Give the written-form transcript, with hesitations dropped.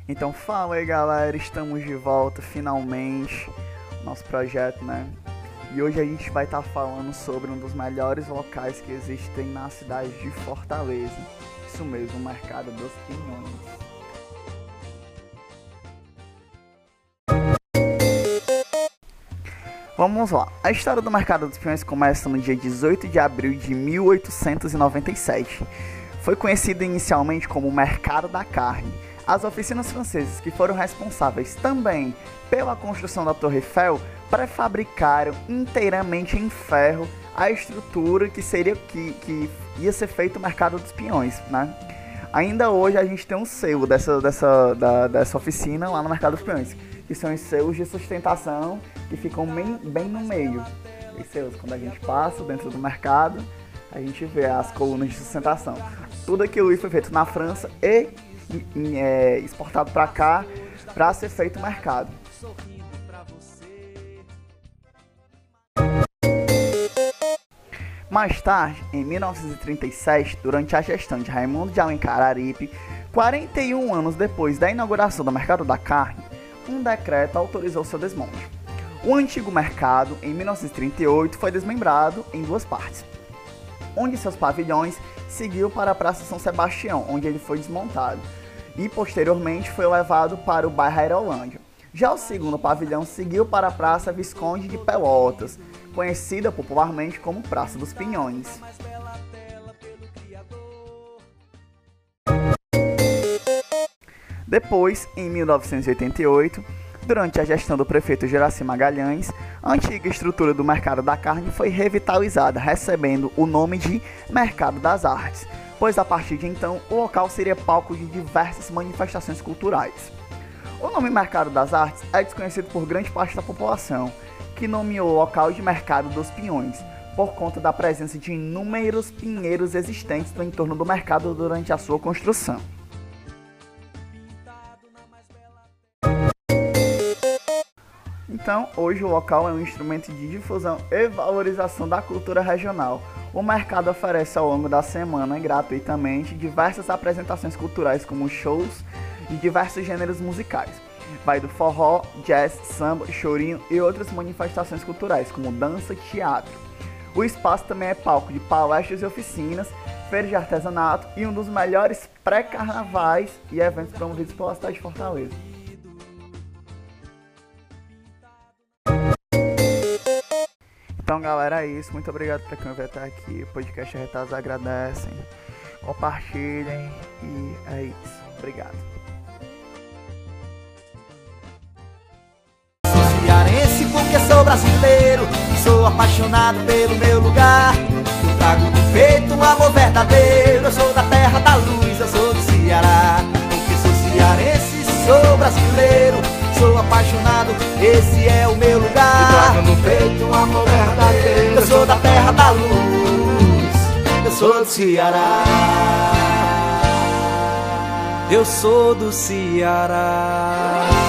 Então fala aí galera, estamos de volta finalmente, nosso projeto, né? E hoje a gente vai estar falando sobre um dos melhores locais que existem na cidade de Fortaleza. Isso mesmo, o Mercado dos Pinhões. Vamos lá, a história do Mercado dos Pinhões começa no dia 18 de abril de 1897. Foi conhecido inicialmente como Mercado da Carne. As oficinas francesas, que foram responsáveis também pela construção da Torre Eiffel, prefabricaram inteiramente em ferro a estrutura que ia ser feito o Mercado dos Pinhões, né? Ainda hoje a gente tem um selo dessa oficina lá no Mercado dos Pinhões, que são os selos de sustentação que ficam bem no meio. Os selos, quando a gente passa dentro do mercado, a gente vê as colunas de sustentação. Tudo aquilo foi feito na França e exportado para cá para ser feito o mercado. Mais tarde, em 1937, durante a gestão de Raimundo de Alencar Aripe, 41 anos depois da inauguração do Mercado da Carne, um decreto autorizou seu desmonte. O antigo mercado, em 1938, foi desmembrado em duas partes, onde seus pavilhões seguiu para a Praça São Sebastião, onde ele foi desmontado, e posteriormente foi levado para o bairro Aerolândia. Já o segundo pavilhão seguiu para a Praça Visconde de Pelotas, conhecida popularmente como Praça dos Pinhões. Depois, em 1988, durante a gestão do prefeito Juracy Magalhães, a antiga estrutura do Mercado da Carne foi revitalizada, recebendo o nome de Mercado das Artes, pois a partir de então o local seria palco de diversas manifestações culturais. O nome Mercado das Artes é desconhecido por grande parte da população, que nomeou o local de Mercado dos Pinhões, por conta da presença de inúmeros pinheiros existentes no entorno do mercado durante a sua construção. Então, hoje o local é um instrumento de difusão e valorização da cultura regional. O mercado oferece ao longo da semana, gratuitamente, diversas apresentações culturais como shows de diversos gêneros musicais. Vai do forró, jazz, samba, chorinho e outras manifestações culturais, como dança e teatro. O espaço também é palco de palestras e oficinas, feiras de artesanato e um dos melhores pré-carnavais e eventos promovidos pela cidade de Fortaleza. Então galera, é isso, muito obrigado por quem veio até aqui, o podcast Arretados agradecem, compartilhem e é isso, obrigado. Sou cearense porque sou brasileiro, sou apaixonado pelo meu lugar, eu trago no peito um amor verdadeiro, eu sou da terra da luz, eu sou do Ceará, porque sou cearense, sou brasileiro, sou apaixonado, esse é o meu lugar. Eu trago no peito um amor verdadeiro. Eu sou da terra da luz, eu sou do Ceará. Eu sou do Ceará.